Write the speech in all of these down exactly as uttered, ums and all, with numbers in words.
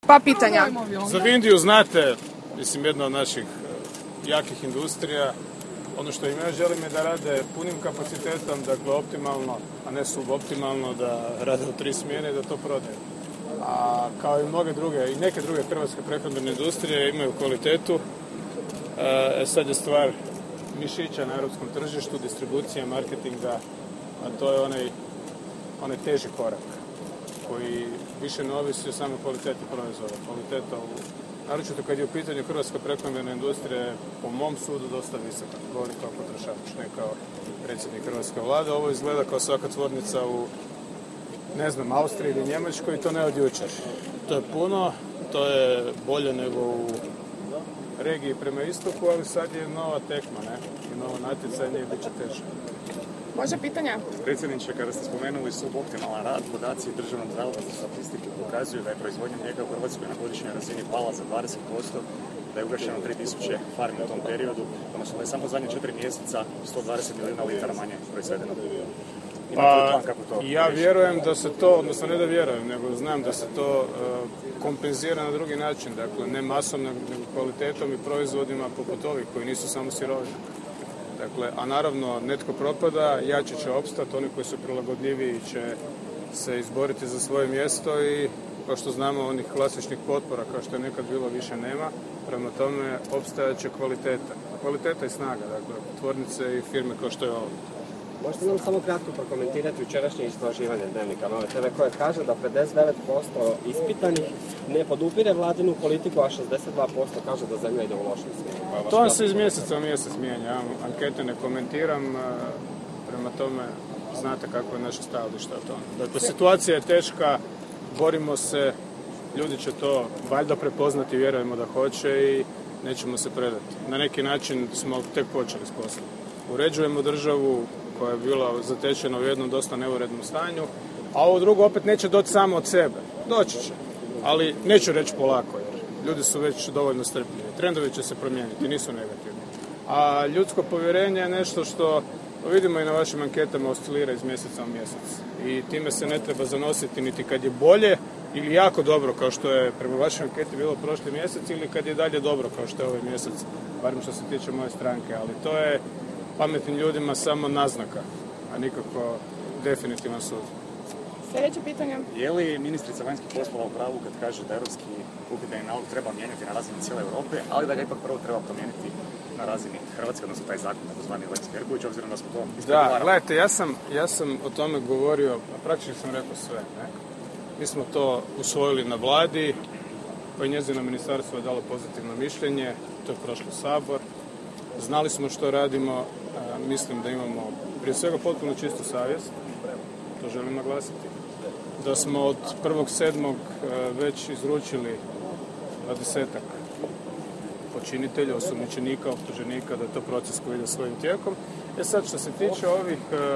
Pa pitanja. Za Vindiju znate, mislim, jedna od naših jakih industrija. Ono što im ja želim je da rade punim kapacitetom, dakle optimalno, a ne suboptimalno, da rade u tri smjene i da to prodaju. A kao i mnoge druge, i neke druge hrvatske prehrambene industrije imaju kvalitetu. E, sad je stvar mišića na europskom tržištu, distribucije, marketinga, a to je onaj, onaj teži korak koji više ne ovisi o samoj kvaliteti proizvoda. Kvaliteta, u, naročito kad je u pitanju hrvatska prehrambena industrija, je po mom sudu dosta visoka. Govori kao potrošač, ne kao predsjednik hrvatske vlade. Ovo izgleda kao svaka tvornica u, ne znam, Austriji ili Njemačkoj, i to ne od jučer. To je puno, to je bolje nego u regiji prema istoku, ali sad je nova tekma, ne? I novo natjecanje i bit će teško. Može pitanja? Predsjedniče, kada ste spomenuli suboptimalan rad, podaci Državnog zavoda za statistiku pokazuju da je proizvodnja mlijeka u Hrvatskoj na godišnjoj razini pala za dvadeset posto, da je ugašeno tri tisuće farmi u tom periodu, odnosno da je samo zadnje četiri mjeseca sto dvadeset milijuna litara manje proizvedeno. Pa, ja vjerujem da se to, odnosno ne da vjerujem, nego znam da se to uh, kompenzira na drugi način, dakle ne masom, nego kvalitetom i proizvodima poput ovih koji nisu samo sirovine. Dakle, a naravno netko propada, jači će opstati, oni koji su prilagodljiviji će se izboriti za svoje mjesto i kao što znamo onih klasičnih potpora kao što je nekad bilo više nema, prema tome opstajat će kvaliteta. Kvaliteta i snaga, dakle, tvornice i firme kao što je ovo. Možete nam samo kratko prokomentirati jučerašnje istraživanje Dnevnika Nove te ve koje kaže da pedeset devet posto ispitanih ne podupire vladinu politiku, a šezdeset dva posto kaže da zemlja ide u lošem smjeru. To se iz mjeseca u mjesec mijenja. Ja ankete ne komentiram, prema tome znate kako je naše stajalište o tome. Dakle, situacija je teška, borimo se, ljudi će to valjda prepoznati, vjerujemo da hoće i nećemo se predati. Na neki način smo tek počeli s poslom. Uređujemo državu koja je bila zatečena u jednom dosta neurednom stanju, a ovo drugo opet neće doći samo od sebe. Doći će, ali neću reći polako, jer ljudi su već dovoljno strpljivi. Trendovi će se promijeniti, nisu negativni. A ljudsko povjerenje je nešto što vidimo i na vašim anketama oscilira iz mjeseca u mjesec. I time se ne treba zanositi niti kad je bolje ili jako dobro, kao što je prema vašoj anketi bilo prošli mjesec, ili kad je dalje dobro, kao što je ovaj mjesec, barem što se tiče moje stranke. Ali to je pametnim ljudima samo naznaka, a nikako definitivan sud. Sljedeće pitanje. Je li ministrica vanjskih poslova u pravu kad kaže da europski uhidbeni nalog treba mijenjati na razini cijele Europe, ali da ga ipak prvo treba promijeniti na razini Hrvatske, odnosno taj zakon, takozvani Lex Perković, obzirom da smo to ispregovarali? Da, gledajte, ja sam, ja sam o tome govorio, a praktično sam rekao sve. Ne? Mi smo to usvojili na vladi, pa je njezino ministarstvo je dalo pozitivno mišljenje, to je prošlo Sabor. Znali smo što radimo, mislim da imamo prije svega potpuno čistu savjest, to želim naglasiti, da smo od prvog sedmog već izručili dvadesetak počinitelja, osumnjičenika, optuženika, da je to proces koji ide svojim tijekom. E sad, što se tiče ovih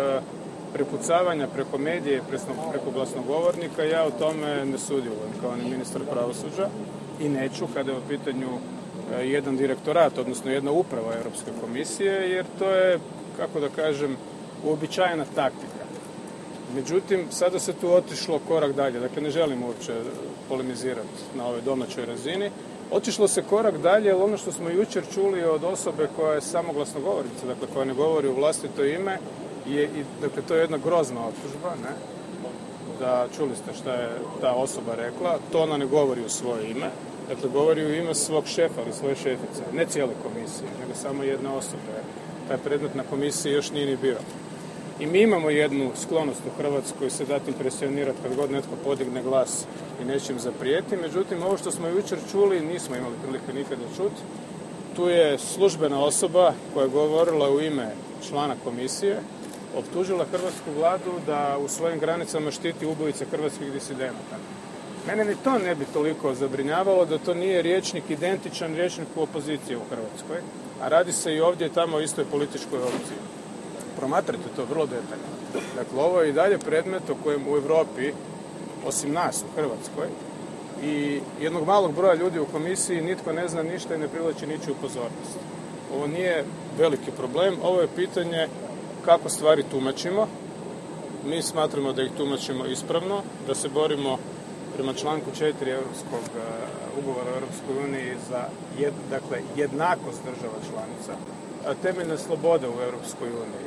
prepucavanja preko medije, preko glasnogovornika, ja o tome ne sudjelujem kao ni ministar pravosuđa i neću kada je u pitanju jedan direktorat, odnosno jedna uprava Europske komisije, jer to je, kako da kažem, uobičajena taktika. Međutim, sada se tu otišlo korak dalje, dakle ne želim uopće polemizirati na ovoj domaćoj razini. Otišlo se korak dalje, jer ono što smo jučer čuli od osobe koja je samo glasnogovorica, dakle koja ne govori u vlastito ime, je, i, dakle to je jedna grozna optužba, ne? Da čuli ste šta je ta osoba rekla, to ona ne govori u svoje ime. Dakle, govori u ime svog šefa ili svoje šefice, ne cijele komisije, nego samo jedne osobe. Taj predmet na komisiji još nije ni bio. I mi imamo jednu sklonost u Hrvatskoj se dati impresionirati kad god netko podigne glas i nečim zaprijeti. Međutim, ovo što smo jučer čuli nismo imali prilike nikada čuti. Tu je službena osoba koja je govorila u ime člana komisije, optužila hrvatsku vladu da u svojim granicama štiti ubojice hrvatskih disidenata. Mene ni to ne bi toliko zabrinjavalo da to nije rječnik identičan rječniku opozicije u Hrvatskoj, a radi se i ovdje i tamo o istoj političkoj opciji. Promatrajte to vrlo detaljno. Dakle, ovo je i dalje predmet o kojem u Europi, osim nas u Hrvatskoj, i jednog malog broja ljudi u komisiji nitko ne zna ništa i ne privlači ničiju pozornost. Ovo nije veliki problem, ovo je pitanje kako stvari tumačimo. Mi smatramo da ih tumačimo ispravno, da se borimo prema članku četiri Europskog uh, ugovora o Europskoj uniji za jed, dakle, jednakost država članica, a temeljne slobode u Europskoj uniji,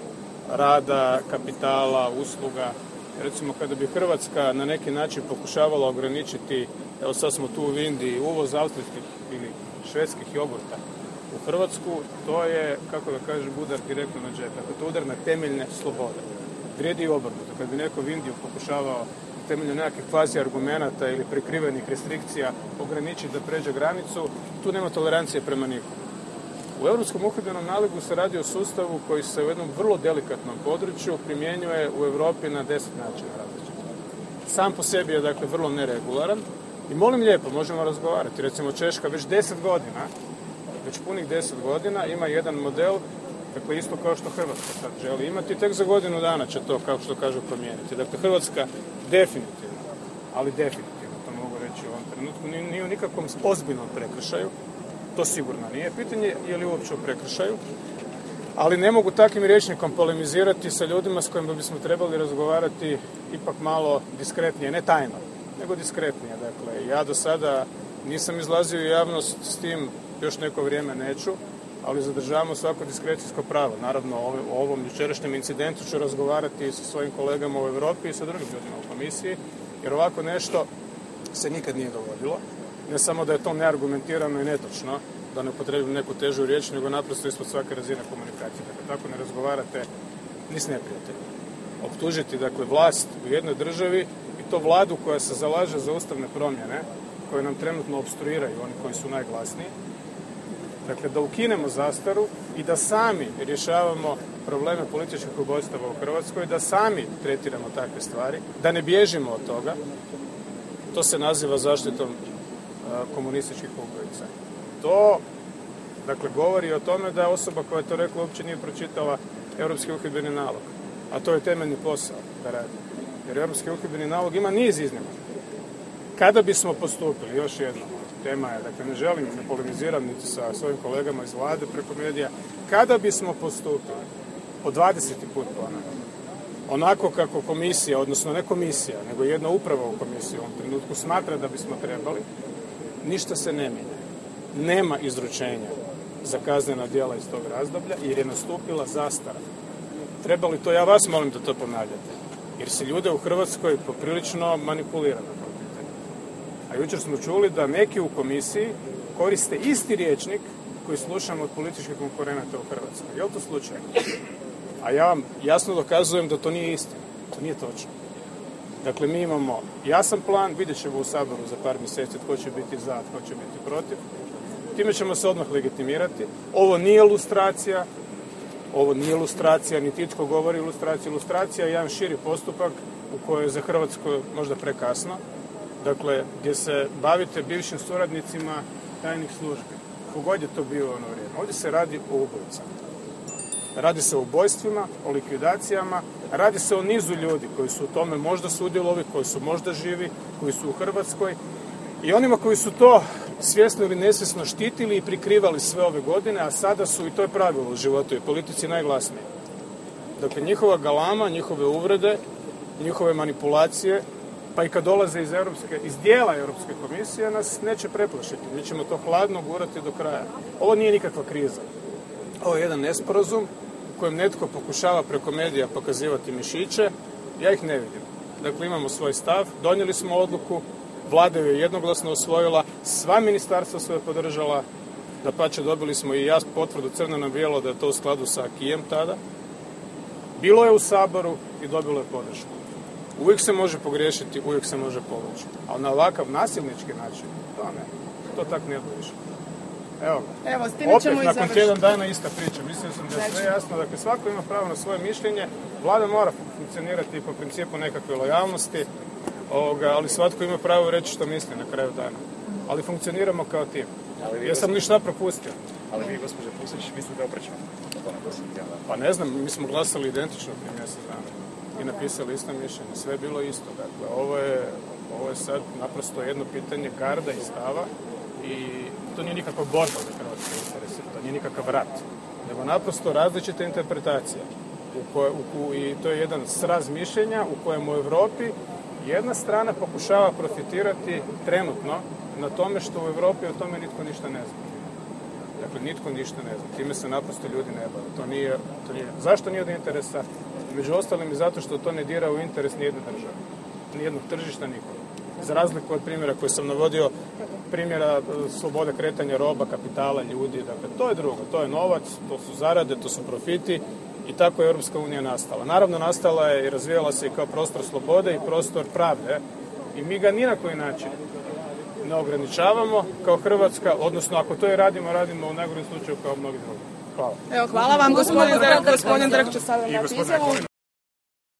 rada, kapitala, usluga. Recimo, kada bi Hrvatska na neki način pokušavala ograničiti, evo sad smo tu u Indiji, uvoz austrijskih ili švedskih jogurta u Hrvatsku, to je, kako da kažem, udar direktno na džep. Dakle, to je udar na temeljne slobode. Vrijedi i obrnuto. Kad bi neko u Indiju pokušavao na temelju nekakvih kvazi argumenata ili prikrivenih restrikcija ograničiti da pređe granicu, tu nema tolerancije prema nikom. U Europskom uhidbenom nalogu se radi o sustavu koji se u jednom vrlo delikatnom području primjenjuje u Europi na deset načina različitih. Sam po sebi je, dakle, vrlo neregularan i molim lijepo, možemo razgovarati. Recimo, Češka već deset godina, već punih deset godina ima jedan model, dakle, isto kao što Hrvatska sad želi imati, tek za godinu dana će to, kao što kažu, promijeniti. Dakle, Hrvatska definitivno, ali definitivno, to mogu reći u ovom trenutku, nije u nikakvom ozbiljnom prekršaju. To sigurno nije. Pitanje je li uopće u prekršaju, ali ne mogu takvim rječnikom polemizirati sa ljudima s kojima bismo trebali razgovarati ipak malo diskretnije, ne tajno, nego diskretnije. Dakle, ja do sada nisam izlazio u javnost s tim, još neko vrijeme neću, ali zadržavamo svako diskrecijsko pravo. Naravno, o ovom jučerašnjem incidentu ću razgovarati sa svojim kolegama u Europi i sa drugim ljudima u komisiji, jer ovako nešto se nikad nije dogodilo. Ne samo da je to neargumentirano i netočno, da ne upotrebim neku težu riječ, nego naprosto ispod svake razine komunikacije. Dakle, tako ne razgovarate ni s neprijateljima. Optužiti, dakle, vlast u jednoj državi i to vladu koja se zalaže za ustavne promjene, koje nam trenutno opstruiraju, oni koji su najglasniji. Dakle, da ukinemo zastaru i da sami rješavamo probleme političkih ubojstava u Hrvatskoj, da sami tretiramo takve stvari, da ne bježimo od toga, to se naziva zaštitom komunističkih ubojica. To, dakle, govori o tome da osoba koja je to rekla uopće nije pročitala Europski uhidbeni nalog. A to je temeljni posao da radi. Jer Europski uhidbeni nalog ima niz iznimaka. Kada bismo postupili, još jedno, tema je, dakle, ne želim, ne polemiziram niti sa svojim kolegama iz vlade preko medija, kada bismo postupili, po dvadeseti put ponavljam, onako kako komisija, odnosno ne komisija, nego jedna uprava u komisiji u ovom trenutku smatra da bismo trebali, ništa se ne mijenja. Nema izručenja za kaznena djela iz tog razdoblja jer je nastupila zastara. Treba li to, ja vas molim da to ponavljate, jer se ljude u Hrvatskoj poprilično manipulira na tom pitanju. A jučer smo čuli da neki u komisiji koriste isti rječnik koji slušamo od političkih konkurenata u Hrvatskoj. Je li to slučajno? A ja vam jasno dokazujem da to nije istina. To nije točno. Dakle, mi imamo jasan plan, vidjet ćemo u Saboru za par mjeseci tko će biti za, tko će biti protiv. Time ćemo se odmah legitimirati. Ovo nije lustracija, ovo nije lustracija, niti itko govori lustracija. Lustracija je jedan širi postupak u kojoj je za Hrvatsku možda prekasno. Dakle, gdje se bavite bivšim suradnicima tajnih službi. Kogod je to bio ono vrijeme. Ovdje se radi o ubojicama. Radi se o ubojstvima, o likvidacijama, radi se o nizu ljudi koji su u tome možda sudjelovali, koji su možda živi, koji su u Hrvatskoj i onima koji su to svjesno ili nesvjesno štitili i prikrivali sve ove godine, a sada su, i to je pravilo u životu i politici, najglasniji. Dakle, njihova galama, njihove uvrede, njihove manipulacije, pa i kad dolaze iz, Europske, iz dijela Europske komisije, nas neće preplašiti. Mi ćemo to hladno gurati do kraja. Ovo nije nikakva kriza. Ovo je jedan nesporazum u kojem netko pokušava preko medija pokazivati mišiće. Ja ih ne vidim. Dakle, imamo svoj stav, donijeli smo odluku, vlada ju je jednoglasno osvojila, sva ministarstva su je podržala, dapače dobili smo i ja potvrdu crno na bijelo da je to u skladu sa akijem tada. Bilo je u Saboru i dobilo je podršku. Uvijek se može pogriješiti, uvijek se može povući. Ali na ovakav nasilnički način, to ne. To tak ne odliči. Evo, Evo, s time ćemo opet i nakon završiti. tjedan dana ista priča. Mislim sam da je sve jasno. Dakle, svako ima pravo na svoje mišljenje. Vlada mora funkcionirati po principu nekakve lojalnosti, ovoga, ali svatko ima pravo reći što misli na kraju dana. Ali funkcioniramo kao tim. Jesam li šta propustio? Ali vi, gospođa Pusić, mislite oprečno na to na deset dana? Pa ne znam, mi smo glasali identično prije mjesec dana i napisali isto mišljenje. Sve je bilo isto. Dakle, ovo je, ovo je sad naprosto jedno pitanje garda i stava i to nije nikakva borba za hrvatske interese, to nije nikakav rat, nego naprosto različite interpretacije. U koje, u, I to je jedan sraz mišljenja u kojem u Europi Jedna strana pokušava profitirati trenutno na tome što u Europi o tome nitko ništa ne zna. Dakle, nitko ništa ne zna. Time se naprosto ljudi ne bave. To nije, to nije. Zašto nije od interesa? Među ostalim i zato što to ne dira u interes nijedne države. Nijednog tržišta nikog. Za razliku od primjera koji sam navodio, primjera slobode kretanja roba, kapitala, ljudi. Dakle, to je drugo. To je novac, to su zarade, to su profiti i tako je Europska unija nastala. Naravno, nastala je i razvijala se i kao prostor slobode i prostor pravde. I mi ga ni na koji način ne ograničavamo kao Hrvatska, odnosno ako to i radimo, radimo u najgorem slučaju kao mnogi drugi. Hvala. Evo, hvala vam, gospodin Drk, gospodin Drk će sada dati izjavu.